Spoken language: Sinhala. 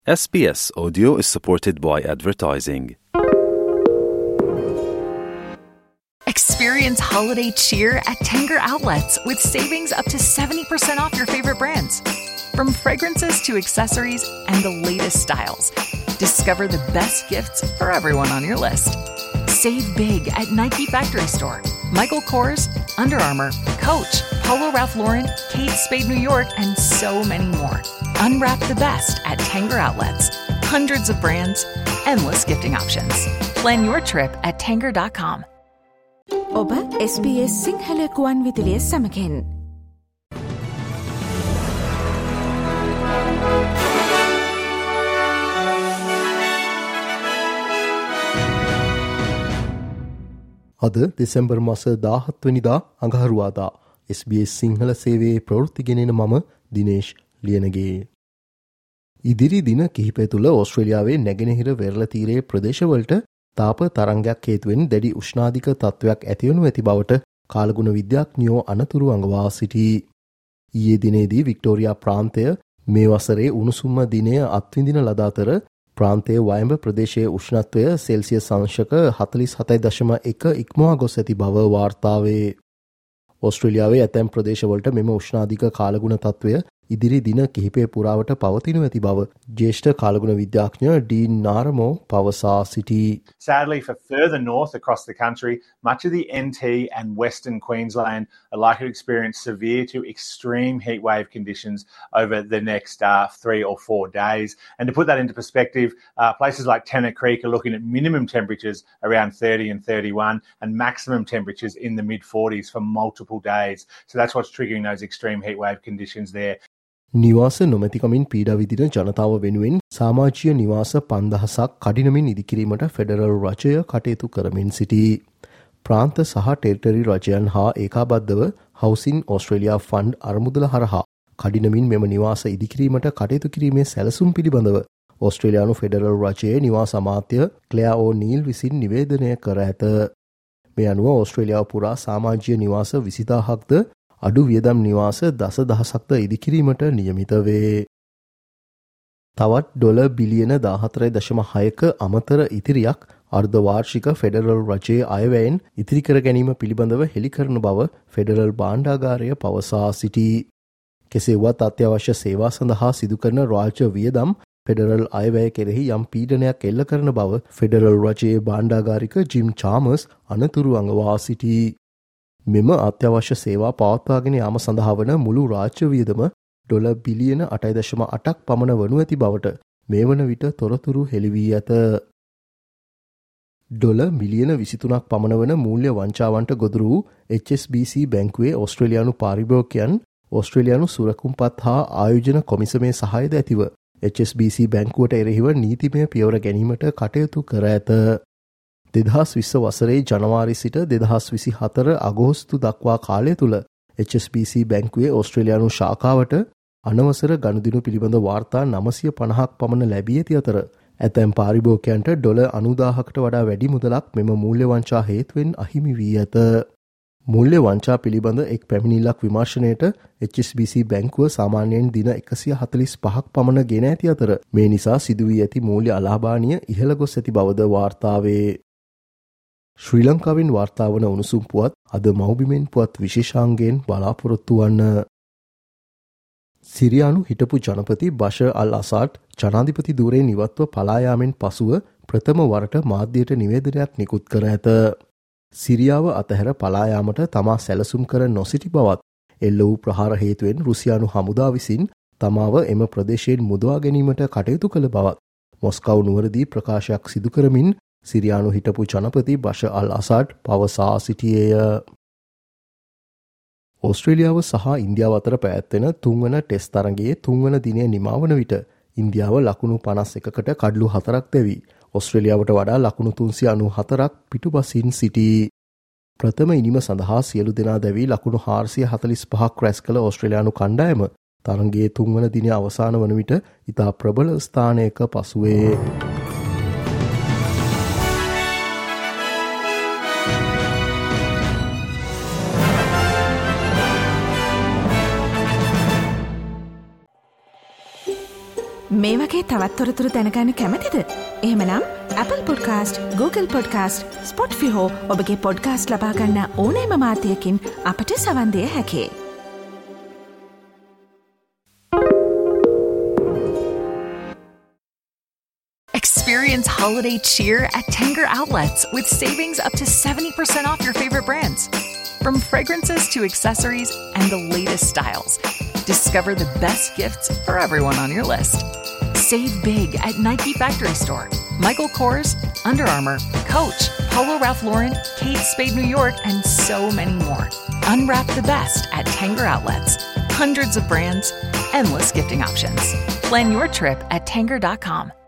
SBS Audio is supported by advertising. Experience holiday cheer at Tanger Outlets with savings up to 70% off your favorite brands. From fragrances to accessories and the latest styles, discover the best gifts for everyone on your list. Save big at Nike Factory Store, Michael Kors, Under Armour, Coach, Polo Ralph Lauren, Kate Spade New York, and so many more. Unwrap the best at Tanger Outlets. Hundreds of brands, endless gifting options. Plan your trip at tanger.com. ඔබ SBS සිංහල කුවන් විදුලිය සමගින් අද දෙසැම්බර් මාස 17 වෙනිදා අඟහරුවාදා SBS සිංහල සේවයේ ප්‍රවෘත්ති ගෙනෙන මම දිනේෂ් ලියනගේ. ඉදිරි දින කිහිපය තුළ ඕස්ට්‍රේලියාවේ නැගෙනහිර වෙරළ තීරයේ ප්‍රදේශවලට තාප තරංගයක් හේතුවෙන් දැඩි උෂ්ණාධික තත්ත්වයක් ඇතිවනු ඇති බවට කාලගුණ විද්‍යාඥයෝ අනතුරු අඟවා සිටී. ඊයේ දිනේදී වික්ටෝරියා ප්‍රාන්තය මේ වසරේ උණුසුම්ම දිනය අත්විඳින ලද අතර ප්‍රාන්තයේ වයඹ ප්‍රදේශයේ උෂ්ණත්වය සෙල්සියස් අංශක 47.1 ඉක්මවා ගොස් ඇති බව වාර්තා වේ. ඕස්ට්‍රේලියාවේ ඇතැම් ප්‍රදේශවලට මෙම උෂ්ණාධික කාලගුණ තත්ත්වය ඉදිරි දින කිහිපය පුරාවට පවතිනු ඇති බව ජ්‍යෙෂ්ඨ කාලගුණ විද්‍යාඥ ඩීන් නාරමෝ පවසා සිටී. Sadly, for further north across the country, much of the NT and Western Queensland are likely to experience severe to extreme heatwave conditions over the next 3 or 4 days. And to put that into perspective, places like Tennant Creek are looking at minimum temperatures around 30 and 31 and maximum temperatures in the mid-40s for multiple days. So that's what's triggering those extreme heatwave conditions there. නිවාස නොමැතිකමින් පීඩා විඳින ජනතාව වෙනුවෙන් සමාජීය නිවාස 5000ක් කඩිනමින් ඉදිකිරීමට ෆෙඩරල් රජය කටයුතු කරමින් සිටී. ප්‍රාන්ත සහ ටෙරිටරි රජයන් හා ඒකාබද්ධව හවුසින් ඕස්ට්‍රේලියා ෆන්ඩ් අරමුදල හරහා කඩිනමින් මෙම නිවාස ඉදිකිරීමට කටයුතු කිරීමේ සැලසුම් පිළිබඳව ඕස්ට්‍රේලියානු ෆෙඩරල් රජයේ නිවාස අමාත්‍ය ක්ලෙයා ඕනීල් විසින් නිවේදනය කර ඇත. මේ අනුව ඕස්ට්‍රේලියාව පුරා සමාජීය නිවාස 20000ක්ද අඩු වියදම් නිවාස 10,000ක්ද ඉදිකිරීමට නියමිත වේ. තවත් ඩොලර් බිලියන 14.6ක අමතර ඉතිරියක් අර්ධවාර්ෂික ෆෙඩරල් රජයේ අයවැයෙන් ඉතිරි කර ගැනීම පිළිබඳව හෙළි කරන බව ෆෙඩරල් භාණ්ඩාගාරය පවසා සිටී. කෙසේ වුවත් අත්‍යවශ්‍ය සේවා සඳහා සිදු කරන රාජ්‍ය වියදම් ෆෙඩරල් අයවැය කෙරෙහි යම් පීඩනයක් එල්ල කරන බව ෆෙඩරල් රජයේ භාණ්ඩාගාරික ජිම් චාමර්ස් අනතුරු අඟවා සිටී. මෙම අත්‍යවශ්‍ය සේවා පවත්වාගෙන යාම සඳහා වන මුළු රාජ්‍ය වියදම ඩොලර් බිලියන 8.8ක් පමණ වනු ඇති බවට මේ වන විට තොරතුරු හෙළි වී ඇත. ඩොලර් මිලියන 23ක් පමණ වන මූල්‍ය වංචාවන්ට ගොදුරු වූ HSBC බැංකුවේ ඕස්ට්‍රේලියානු පාරිභෝගිකයන් ඕස්ට්‍රේලියානු සුරකුම්පත් හා ආයෝජන කොමිසමේ සහායද ඇතිව HSBC බැංකුවට එරෙහිව නීතිමය පියවර ගැනීමට කටයුතු කර ඇත. 2020 වසරේ ජනවාරි සිට 2024 අගෝස්තු දක්වා කාලය තුළ HSBC බැංකුවේ ඕස්ට්‍රේලියානු ශාඛාවට අනවසර ගනුදෙනු පිළිබඳ වාර්තා 950ක් පමණ ලැබී ඇති අතර ඇතැම් පාරිභෝගිකයන්ට ඩොලර් 90,000කට වඩා වැඩි මුදලක් මෙම මූල්‍ය වංචා හේතුවෙන් අහිමි වී ඇත. මූල්‍ය වංචා පිළිබඳ එක් පැමිණිල්ලක් විමර්ශනයට HSBC බැංකුව සාමාන්‍යයෙන් දින 145ක් පමණ ගෙන ඇති අතර මේ නිසා සිදුවී ඇති මූල්‍ය අලාභානිය ඉහළ ගොස් ඇති බවද වාර්තා වේ. ශ්‍රී ලංකාවෙන් වාර්තා වන උණුසුම් පුවත් අද මව්බිමෙන් පුවත් විශේෂාංගයෙන් බලාපොරොත්තු වන්න. සිරියානු හිටපු ජනපති බෂර් අල් අසාඩ් ජනාධිපති ධූරයෙන් ඉවත්ව පලා යාමෙන් පසුව ප්‍රථම වරට මාධ්‍යයට නිවේදනයක් නිකුත් කර ඇත. සිරියාව අතහැර පලා යාමට තමා සැලසුම් කර නොසිටි බවත් එල්ල වූ ප්‍රහාර හේතුවෙන් රුසියානු හමුදා විසින් තමාව එම ප්‍රදේශයෙන් මුදවා ගැනීමට කටයුතු කළ බවත් මොස්කව් නුවරදී ප්‍රකාශයක් සිදු කරමින් සිරියානු හිටපු ජනපති බෂර් අල් අසාඩ් පවසා සිටියේය. ඕස්ට්‍රේලියාව සහ ඉන්දියාව අතර පැවැත්වෙන 3 වන ටෙස්ට් තරගයේ 3 වන දිනය නිමවන විට ඉන්දියාව ලකුණු 51කට කඩලු 4ක් දැවි ඕස්ට්‍රේලියාවට වඩා ලකුණු 394ක් පිටුපසින් සිටී. ප්‍රථම ඉනිම සඳහා සියලු දෙනා දැවි ලකුණු 445ක් රැස් කළ ඕස්ට්‍රේලියානු කණ්ඩායම තරගයේ 3 වන දිනය අවසාන වන විට ඉතා ප්‍රබල ස්ථානයක පසුවේ. මේ වගේ තවත් තොරතුරු දැනගන්න කැමතිද? එහෙමනම් Apple Podcast, Google Podcast, Spotify හෝ ඔබගේ podcast ලබා ගන්න ඕනෑම මාධ්‍යයකින් අපට සවන් දිය හැකියි. Experience holiday cheer at Tanger Outlets with savings up to 70% off your favorite brands. From fragrances to accessories and the latest styles, discover the best gifts for everyone on your list. Save big at Nike Factory Store, Michael Kors, Under Armour, Coach, Polo Ralph Lauren, Kate Spade New York, and so many more. Unwrap the best at Tanger Outlets. Hundreds of brands, endless gifting options. Plan your trip at Tanger.com.